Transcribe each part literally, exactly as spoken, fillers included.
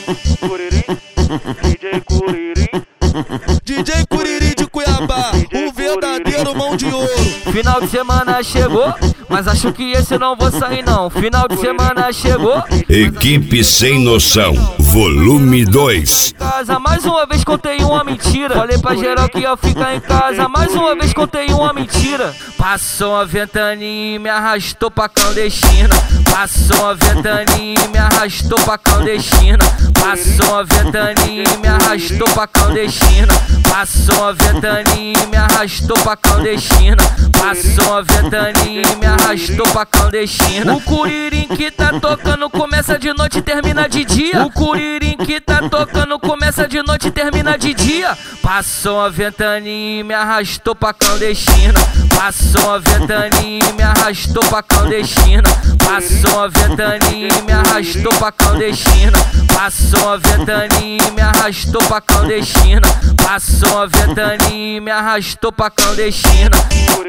Curirim, D J Curirim, D J Curirim de Cuiabá, o verdadeiro mão de ouro. Final de semana chegou, mas acho que esse não vou sair não. Final de semana chegou. Equipe Sem Noção, volume dois. Casa, mais uma vez contei uma mentira. Falei pra geral que ia ficar em casa. Mais uma vez contei uma mentira. Passou a ventania e me arrastou pra clandestina. Passou a ventania e me arrastou pra clandestina. Passou a ventania e me arrastou pra clandestina. Passou a ventania e me arrastou pra clandestina. Passou a ventania e me arrastou pra clandestina. O Curirim que tá tocando começa de noite e termina de dia. O Curirim que tá tocando começa de noite e termina de dia. Passou a ventania e me arrastou pra clandestina. Passou a ventania e me arrastou pra clandestina. Passou a ventania e me arrastou pra clandestina. Passou a ventania e me arrastou pra clandestina. Passou a ventania e me arrastou pra clandestina.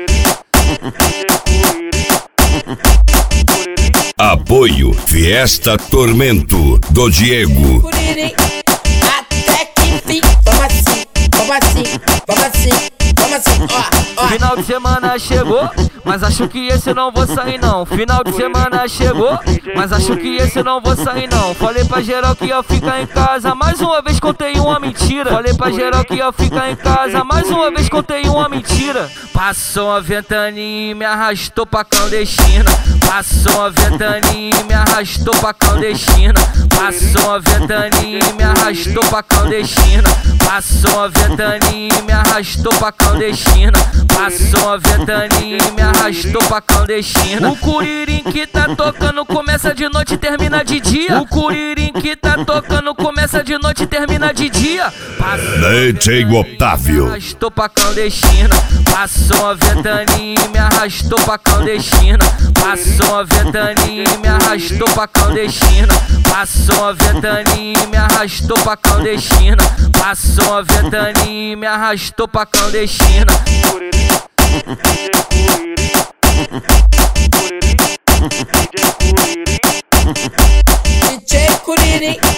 Apoio Fiesta Tormento do Diego. Curirim, até que enfim. Vamos assim, vamos assim, vamos assim, vamos assim, ó, ó. Final de semana chegou, mas acho que esse não vou sair não. Final de semana chegou, mas acho que esse não vou sair não. Falei pra geral que ia ficar em casa. Mais uma vez contei uma mentira. Falei pra geral que ia ficar em casa. Mais uma vez contei uma mentira. Passou a ventania e me arrastou pra clandestina. Passou a ventania e me arrastou pra clandestina. Passou a ventania e me arrastou pra clandestina. Passou a ventania e me arrastou pra clandestina. Passou a ventania e me arrastou pra clandestina. O Curirim que tá tocando começa de noite e termina de dia. O Curirim que tá tocando começa de noite e termina de dia. D J Otávio. Me arrastou pra clandestina. Passou a ventania e me arrastou pra clandestina. Passou a ventania e me arrastou pra clandestina. Passou a ventania e me arrastou pra clandestina. Passou a ventania e me arrastou pra clandestina. D J Curirim.